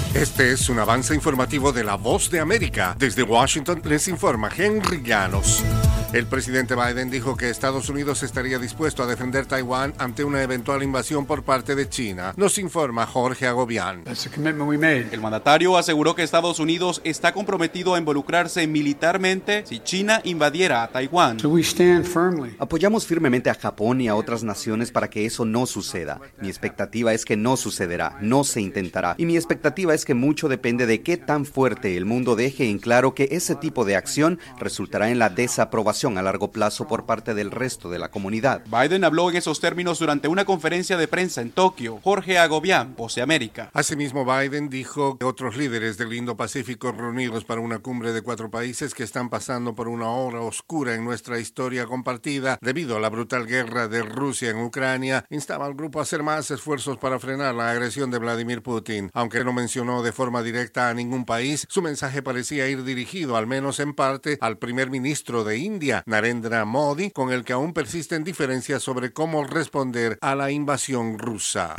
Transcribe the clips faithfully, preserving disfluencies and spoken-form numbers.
Este es un avance informativo de La Voz de América. Desde Washington les informa Henry Llanos. El presidente Biden dijo que Estados Unidos estaría dispuesto a defender Taiwán ante una eventual invasión por parte de China. Nos informa Jorge Agobián. El mandatario aseguró que Estados Unidos está comprometido a involucrarse militarmente si China invadiera a Taiwán. Apoyamos firmemente a Japón y a otras naciones para que eso no suceda. Mi expectativa es que no sucederá, no se intentará. Y mi expectativa es que mucho depende de qué tan fuerte el mundo deje en claro que ese tipo de acción resultará en la desaprobación a largo plazo por parte del resto de la comunidad. Biden habló en esos términos durante una conferencia de prensa en Tokio. Jorge Agobián, Voz de América. Asimismo, Biden dijo que otros líderes del Indo-Pacífico reunidos para una cumbre de cuatro países que están pasando por una hora oscura en nuestra historia compartida debido a la brutal guerra de Rusia en Ucrania, instaba al grupo a hacer más esfuerzos para frenar la agresión de Vladimir Putin. Aunque no mencionó de forma directa a ningún país, su mensaje parecía ir dirigido, al menos en parte, al primer ministro de India, Narendra Modi, con el que aún persisten diferencias sobre cómo responder a la invasión rusa.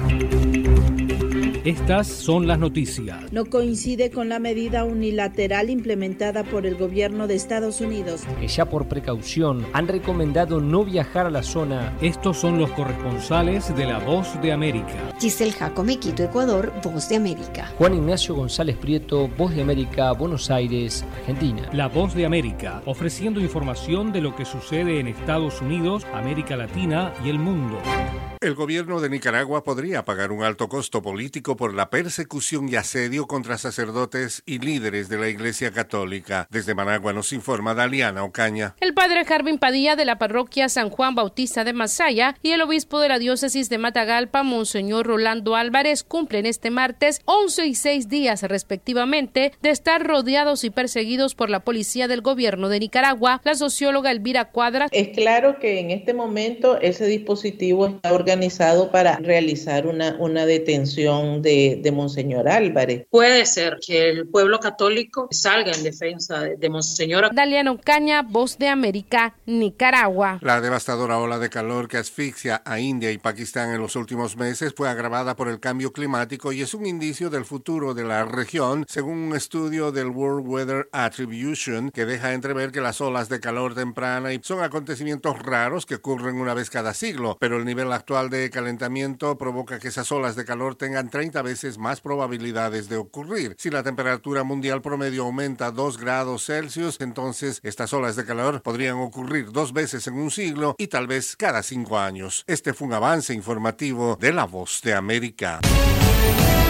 Estas son las noticias. No coincide con la medida unilateral implementada por el gobierno de Estados Unidos. Que ya por precaución han recomendado no viajar a la zona. Estos son los corresponsales de La Voz de América. Giselle Jacome, Quito, Ecuador, Voz de América. Juan Ignacio González Prieto, Voz de América, Buenos Aires, Argentina. La Voz de América, ofreciendo información de lo que sucede en Estados Unidos, América Latina y el mundo. El gobierno de Nicaragua podría pagar un alto costo político por la persecución y asedio contra sacerdotes y líderes de la Iglesia Católica. Desde Managua nos informa Daliana Ocaña. El padre Jarvin Padilla de la parroquia San Juan Bautista de Masaya y el obispo de la diócesis de Matagalpa, Monseñor Rolando Álvarez, cumplen este martes once y seis días respectivamente de estar rodeados y perseguidos por la policía del gobierno de Nicaragua. La socióloga Elvira Cuadra. Es claro que en este momento ese dispositivo está organizado para realizar una, una detención de, de Monseñor Álvarez. Puede ser que el pueblo católico salga en defensa de, de Monseñor. Daliana Ocaña, Voz de América, Nicaragua. La devastadora ola de calor que asfixia a India y Pakistán en los últimos meses fue agravada por el cambio climático y es un indicio del futuro de la región, según un estudio del World Weather Attribution que deja entrever que las olas de calor temprana son acontecimientos raros que ocurren una vez cada siglo, pero el nivel actual de calentamiento provoca que esas olas de calor tengan treinta veces más probabilidades de ocurrir. Si la temperatura mundial promedio aumenta dos grados Celsius, entonces estas olas de calor podrían ocurrir dos veces en un siglo y tal vez cada cinco años. Este fue un avance informativo de La Voz de América.